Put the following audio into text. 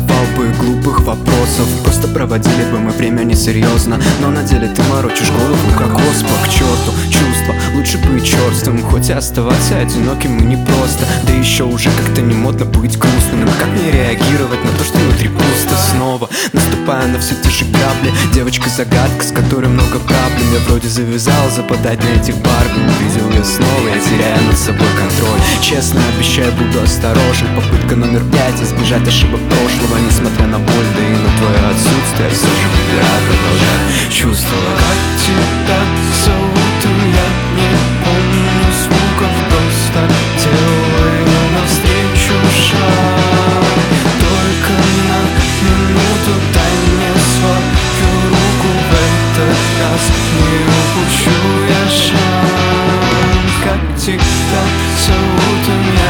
задавал бы глупых вопросов. Просто проводили бы мы время несерьезно. Но на деле ты морочишь голову как оспа. К черту чувства, лучше быть черствым. Хоть и оставаться одиноким и непросто. Да еще уже как-то не модно быть грустным. Как не реагировать на то, что внутри пусто снова? Наступая на все те же грабли. Девочка-загадка, с которой много проблем. Я вроде завязал западать на этих Барби. Увидел ее снова, я теряю над собой контроль. Честно обещаю, буду осторожен. Попытка номер 5, избежать ошибок прошлого. Несмотря на боль, да и на твое отсутствие, все же выбираю продолжать чувствовать. Как тебя зовут, я не помню звуков. Просто делаю навстречу шаг. Только на минуту дай мне свою руку. В этот раз не упущу я шанс. Как тебя зовут,